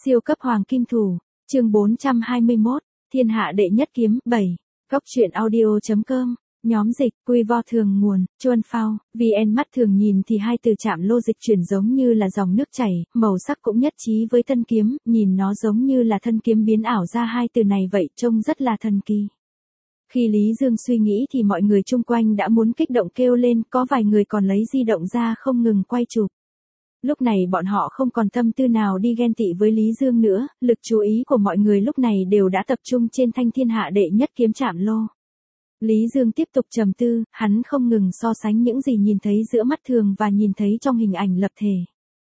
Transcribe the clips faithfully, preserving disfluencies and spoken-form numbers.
Siêu cấp hoàng kim thủ, chương bốn trăm hai mươi mốt, thiên hạ đệ nhất kiếm, bảy. Góc truyện audio.com, nhóm dịch, quy vo thường nguồn, Chuan Phao, vê en mắt thường nhìn thì hai từ chạm lô dịch chuyển giống như là dòng nước chảy, màu sắc cũng nhất trí với thân kiếm, nhìn nó giống như là thân kiếm biến ảo ra hai từ này vậy, trông rất là thần kỳ. Khi Lý Dương suy nghĩ thì mọi người chung quanh đã muốn kích động kêu lên, có vài người còn lấy di động ra không ngừng quay chụp. Lúc này bọn họ không còn tâm tư nào đi ghen tị với Lý Dương nữa, lực chú ý của mọi người lúc này đều đã tập trung trên thanh thiên hạ đệ nhất kiếm chạm lô. Lý Dương tiếp tục trầm tư, hắn không ngừng so sánh những gì nhìn thấy giữa mắt thường và nhìn thấy trong hình ảnh lập thể.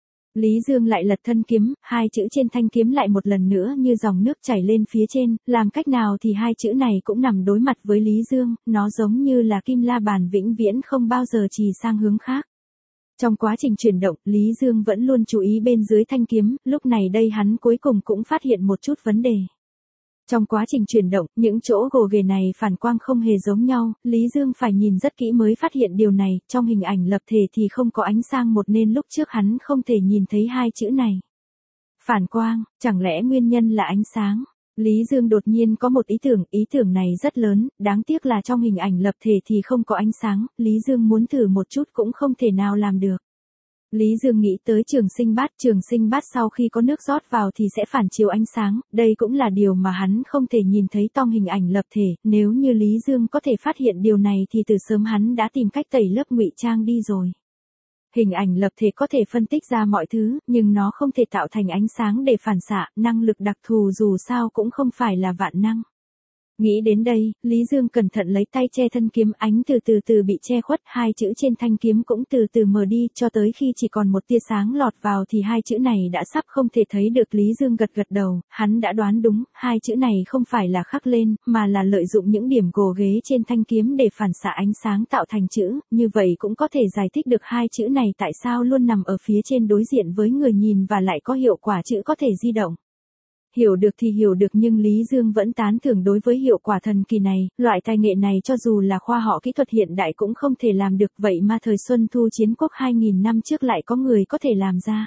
Lý Dương lại lật thân kiếm, hai chữ trên thanh kiếm lại một lần nữa như dòng nước chảy lên phía trên, làm cách nào thì hai chữ này cũng nằm đối mặt với Lý Dương, nó giống như là kim la bàn vĩnh viễn không bao giờ trì sang hướng khác. Trong quá trình chuyển động, Lý Dương vẫn luôn chú ý bên dưới thanh kiếm, lúc này đây hắn cuối cùng cũng phát hiện một chút vấn đề. Trong quá trình chuyển động, những chỗ gồ ghề này phản quang không hề giống nhau, Lý Dương phải nhìn rất kỹ mới phát hiện điều này, trong hình ảnh lập thể thì không có ánh sang một nên lúc trước hắn không thể nhìn thấy hai chữ này. Phản quang, chẳng lẽ nguyên nhân là ánh sáng? Lý Dương đột nhiên có một ý tưởng, ý tưởng này rất lớn, đáng tiếc là trong hình ảnh lập thể thì không có ánh sáng, Lý Dương muốn thử một chút cũng không thể nào làm được. Lý Dương nghĩ tới trường sinh bát, trường sinh bát sau khi có nước rót vào thì sẽ phản chiếu ánh sáng, đây cũng là điều mà hắn không thể nhìn thấy trong hình ảnh lập thể, nếu như Lý Dương có thể phát hiện điều này thì từ sớm hắn đã tìm cách tẩy lớp ngụy trang đi rồi. Hình ảnh lập thể có thể phân tích ra mọi thứ, nhưng nó không thể tạo thành ánh sáng để phản xạ, năng lực đặc thù dù sao cũng không phải là vạn năng. Nghĩ đến đây, Lý Dương cẩn thận lấy tay che thân kiếm, ánh từ từ từ bị che khuất, hai chữ trên thanh kiếm cũng từ từ mờ đi, cho tới khi chỉ còn một tia sáng lọt vào thì hai chữ này đã sắp không thể thấy được. Lý Dương gật gật đầu, hắn đã đoán đúng, hai chữ này không phải là khắc lên, mà là lợi dụng những điểm gồ ghế trên thanh kiếm để phản xạ ánh sáng tạo thành chữ, như vậy cũng có thể giải thích được hai chữ này tại sao luôn nằm ở phía trên đối diện với người nhìn và lại có hiệu quả chữ có thể di động. Hiểu được thì hiểu được nhưng Lý Dương vẫn tán thưởng đối với hiệu quả thần kỳ này, loại tài nghệ này cho dù là khoa học kỹ thuật hiện đại cũng không thể làm được, vậy mà thời Xuân Thu Chiến Quốc hai nghìn năm trước lại có người có thể làm ra.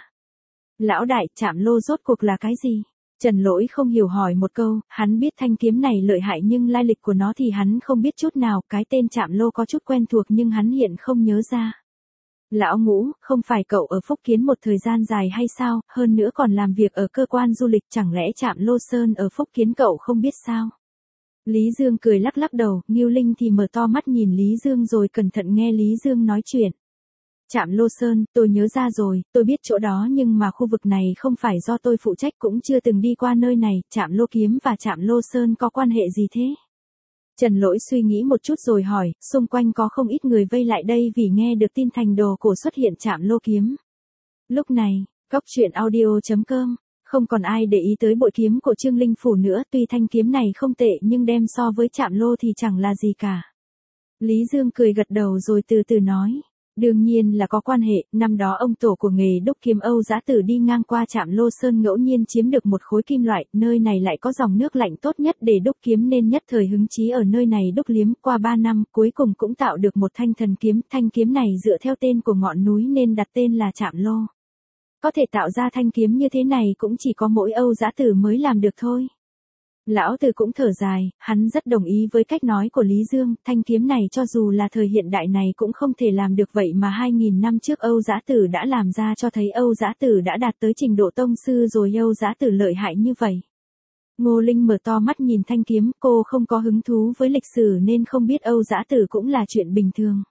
Lão đại, chạm lô rốt cuộc là cái gì? Trần Lỗi không hiểu hỏi một câu, hắn biết thanh kiếm này lợi hại nhưng lai lịch của nó thì hắn không biết chút nào, cái tên chạm lô có chút quen thuộc nhưng hắn hiện không nhớ ra. Lão Ngũ, không phải cậu ở Phúc Kiến một thời gian dài hay sao, hơn nữa còn làm việc ở cơ quan du lịch, chẳng lẽ Trạm Lô Sơn ở Phúc Kiến cậu không biết sao? Lý Dương cười lắc lắc đầu, Ngưu Linh thì mở to mắt nhìn Lý Dương rồi cẩn thận nghe Lý Dương nói chuyện. Trạm Lô Sơn, tôi nhớ ra rồi, tôi biết chỗ đó nhưng mà khu vực này không phải do tôi phụ trách, cũng chưa từng đi qua nơi này, Trạm Lô Kiếm và Trạm Lô Sơn có quan hệ gì thế? Trần Lỗi suy nghĩ một chút rồi hỏi, xung quanh có không ít người vây lại đây vì nghe được tin thành đồ cổ xuất hiện Trạm Lô Kiếm. Lúc này, góc truyện audio.com, không còn ai để ý tới bội kiếm của Trương Linh Phủ nữa, tuy thanh kiếm này không tệ nhưng đem so với Trạm Lô thì chẳng là gì cả. Lý Dương cười gật đầu rồi từ từ nói. Đương nhiên là có quan hệ, năm đó ông tổ của nghề đúc kiếm Âu Dã Tử đi ngang qua Trạm Lô Sơn ngẫu nhiên chiếm được một khối kim loại, nơi này lại có dòng nước lạnh tốt nhất để đúc kiếm nên nhất thời hứng chí ở nơi này đúc liếm, qua ba năm cuối cùng cũng tạo được một thanh thần kiếm, thanh kiếm này dựa theo tên của ngọn núi nên đặt tên là Trạm Lô. Có thể tạo ra thanh kiếm như thế này cũng chỉ có mỗi Âu Dã Tử mới làm được thôi. Lão Tử cũng thở dài, hắn rất đồng ý với cách nói của Lý Dương, thanh kiếm này cho dù là thời hiện đại này cũng không thể làm được vậy mà hai nghìn năm trước Âu Dã Tử đã làm ra cho thấy Âu Dã Tử đã đạt tới trình độ tông sư rồi, Âu Dã Tử lợi hại như vậy. Ngô Linh mở to mắt nhìn thanh kiếm, cô không có hứng thú với lịch sử nên không biết Âu Dã Tử cũng là chuyện bình thường.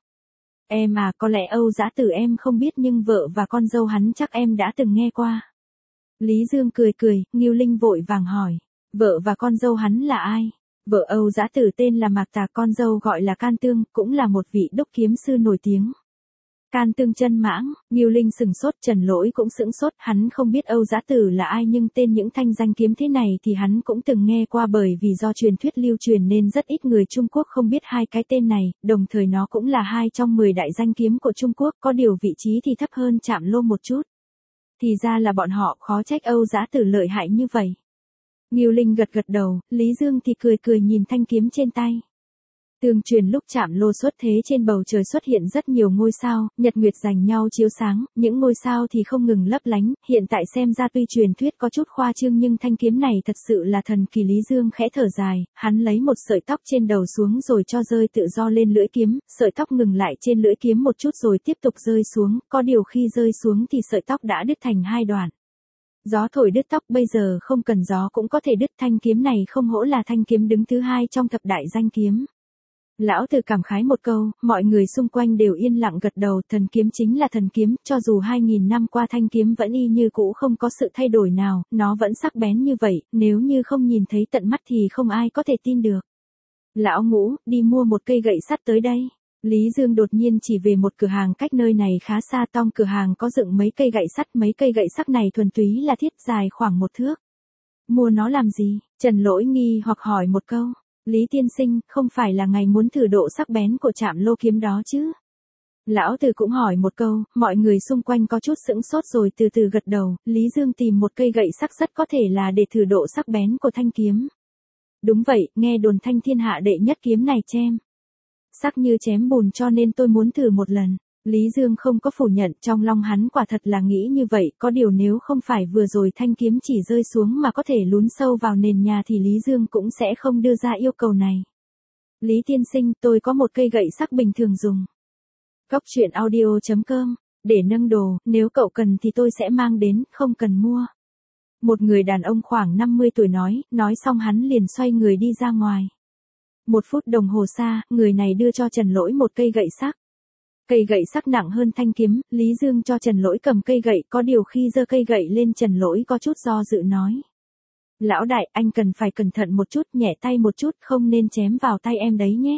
Em à, có lẽ Âu Dã Tử em không biết nhưng vợ và con dâu hắn chắc em đã từng nghe qua. Lý Dương cười cười, Ngưu Linh vội vàng hỏi. Vợ và con dâu hắn là ai? Vợ Âu Dã Tử tên là Mạc Tà, con dâu gọi là Can Tương, cũng là một vị đúc kiếm sư nổi tiếng. Can Tương chân mãng, Ngưu Linh sừng sốt, Trần Lỗi cũng sững sốt, hắn không biết Âu Dã Tử là ai nhưng tên những thanh danh kiếm thế này thì hắn cũng từng nghe qua, bởi vì do truyền thuyết lưu truyền nên rất ít người Trung Quốc không biết hai cái tên này, đồng thời nó cũng là hai trong mười đại danh kiếm của Trung Quốc, có điều vị trí thì thấp hơn Trạm Lô một chút. Thì ra là bọn họ, khó trách Âu Dã Tử lợi hại như vậy. Ngưu Linh gật gật đầu, Lý Dương thì cười cười nhìn thanh kiếm trên tay. Tương truyền lúc chạm lô xuất thế trên bầu trời xuất hiện rất nhiều ngôi sao, nhật nguyệt giành nhau chiếu sáng, những ngôi sao thì không ngừng lấp lánh, hiện tại xem ra tuy truyền thuyết có chút khoa trương nhưng thanh kiếm này thật sự là thần kỳ. Lý Dương khẽ thở dài, hắn lấy một sợi tóc trên đầu xuống rồi cho rơi tự do lên lưỡi kiếm, sợi tóc ngừng lại trên lưỡi kiếm một chút rồi tiếp tục rơi xuống, có điều khi rơi xuống thì sợi tóc đã đứt thành hai đoạn. Gió thổi đứt tóc bây giờ không cần gió cũng có thể đứt, thanh kiếm này không hổ là thanh kiếm đứng thứ hai trong thập đại danh kiếm. Lão Tử cảm khái một câu, mọi người xung quanh đều yên lặng gật đầu, thần kiếm chính là thần kiếm, cho dù hai nghìn năm qua thanh kiếm vẫn y như cũ không có sự thay đổi nào, nó vẫn sắc bén như vậy, nếu như không nhìn thấy tận mắt thì không ai có thể tin được. Lão Ngũ, đi mua một cây gậy sắt tới đây. Lý Dương đột nhiên chỉ về một cửa hàng cách nơi này khá xa, trong cửa hàng có dựng mấy cây gậy sắt, mấy cây gậy sắt này thuần túy là thiết, dài khoảng một thước. Mua nó làm gì? Trần Lỗi nghi hoặc hỏi một câu. Lý tiên sinh, không phải là ngài muốn thử độ sắc bén của trạm lô kiếm đó chứ? Lão Tử cũng hỏi một câu, mọi người xung quanh có chút sững sốt rồi từ từ gật đầu, Lý Dương tìm một cây gậy sắc rất có thể là để thử độ sắc bén của thanh kiếm. Đúng vậy, nghe đồn thanh thiên hạ đệ nhất kiếm này chém sắc như chém bùn cho nên tôi muốn thử một lần. Lý Dương không có phủ nhận, trong lòng hắn quả thật là nghĩ như vậy, có điều nếu không phải vừa rồi thanh kiếm chỉ rơi xuống mà có thể lún sâu vào nền nhà thì Lý Dương cũng sẽ không đưa ra yêu cầu này. Lý tiên sinh, tôi có một cây gậy sắc bình thường dùng. Góc truyện audio chấm com, để nâng đồ, nếu cậu cần thì tôi sẽ mang đến, không cần mua. Một người đàn ông khoảng năm mươi tuổi nói, nói xong hắn liền xoay người đi ra ngoài. Một phút đồng hồ xa, người này đưa cho Trần Lỗi một cây gậy sắc. Cây gậy sắc nặng hơn thanh kiếm, Lý Dương cho Trần Lỗi cầm cây gậy, có điều khi giơ cây gậy lên Trần Lỗi có chút do dự nói. Lão đại, anh cần phải cẩn thận một chút, nhẹ tay một chút, không nên chém vào tay em đấy nhé.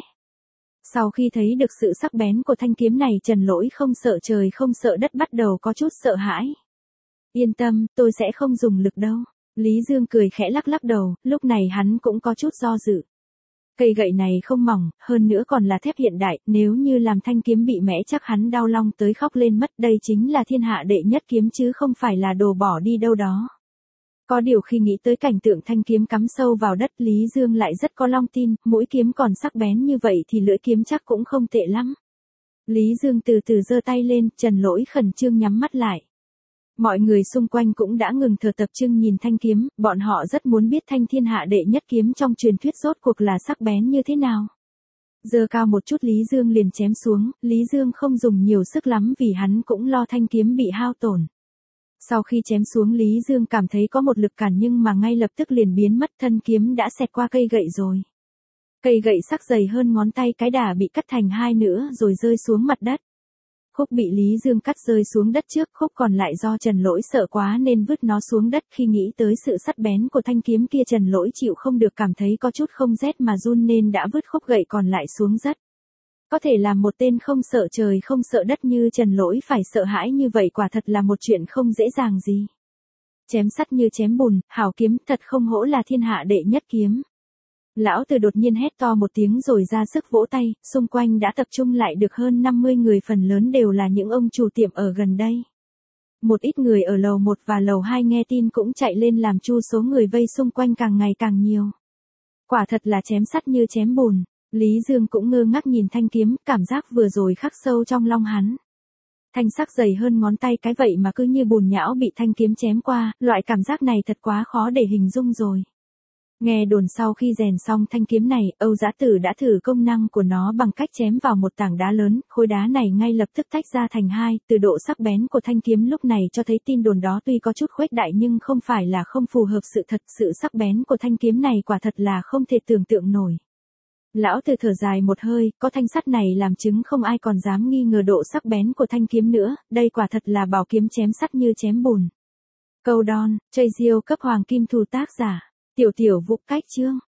Sau khi thấy được sự sắc bén của thanh kiếm này Trần Lỗi không sợ trời không sợ đất bắt đầu có chút sợ hãi. Yên tâm, tôi sẽ không dùng lực đâu. Lý Dương cười khẽ lắc lắc đầu, lúc này hắn cũng có chút do dự. Cây gậy này không mỏng, hơn nữa còn là thép hiện đại, nếu như làm thanh kiếm bị mẻ chắc hắn đau lòng tới khóc lên mất, đây chính là thiên hạ đệ nhất kiếm chứ không phải là đồ bỏ đi đâu đó. Có điều khi nghĩ tới cảnh tượng thanh kiếm cắm sâu vào đất Lý Dương lại rất có lòng tin, mũi kiếm còn sắc bén như vậy thì lưỡi kiếm chắc cũng không tệ lắm. Lý Dương từ từ giơ tay lên, Trần Lỗi khẩn trương nhắm mắt lại. Mọi người xung quanh cũng đã ngừng thở tập trung nhìn thanh kiếm, bọn họ rất muốn biết thanh thiên hạ đệ nhất kiếm trong truyền thuyết rốt cuộc là sắc bén như thế nào. Giơ cao một chút Lý Dương liền chém xuống, Lý Dương không dùng nhiều sức lắm vì hắn cũng lo thanh kiếm bị hao tổn. Sau khi chém xuống Lý Dương cảm thấy có một lực cản nhưng mà ngay lập tức liền biến mất, thân kiếm đã xẹt qua cây gậy rồi. Cây gậy sắc dày hơn ngón tay cái đà bị cắt thành hai nữa rồi rơi xuống mặt đất. Khúc bị Lý Dương cắt rơi xuống đất trước, khúc còn lại do Trần Lỗi sợ quá nên vứt nó xuống đất. Khi nghĩ tới sự sắc bén của thanh kiếm kia Trần Lỗi chịu không được cảm thấy có chút không rét mà run nên đã vứt khúc gậy còn lại xuống đất. Có thể làm một tên không sợ trời không sợ đất như Trần Lỗi phải sợ hãi như vậy quả thật là một chuyện không dễ dàng gì. Chém sắt như chém bùn, hảo kiếm thật không hổ là thiên hạ đệ nhất kiếm. Lão Tử đột nhiên hét to một tiếng rồi ra sức vỗ tay, xung quanh đã tập trung lại được hơn năm mươi người, phần lớn đều là những ông chủ tiệm ở gần đây. Một ít người ở lầu một và lầu hai nghe tin cũng chạy lên làm chu, số người vây xung quanh càng ngày càng nhiều. Quả thật là chém sắt như chém bùn. Lý Dương cũng ngơ ngác nhìn thanh kiếm, cảm giác vừa rồi khắc sâu trong lòng hắn. Thanh sắc dày hơn ngón tay cái vậy mà cứ như bùn nhão bị thanh kiếm chém qua, loại cảm giác này thật quá khó để hình dung rồi. Nghe đồn sau khi rèn xong thanh kiếm này, Âu Giá Tử đã thử công năng của nó bằng cách chém vào một tảng đá lớn, khối đá này ngay lập tức tách ra thành hai, từ độ sắc bén của thanh kiếm lúc này cho thấy tin đồn đó tuy có chút khuếch đại nhưng không phải là không phù hợp sự thật, sự sắc bén của thanh kiếm này quả thật là không thể tưởng tượng nổi. Lão Tử thở dài một hơi, có thanh sắt này làm chứng không ai còn dám nghi ngờ độ sắc bén của thanh kiếm nữa, đây quả thật là bảo kiếm chém sắt như chém bùn. Câu đon, chơi diêu cấp hoàng kim thủ tác giả, Tiểu Tiểu Vũ cách chương.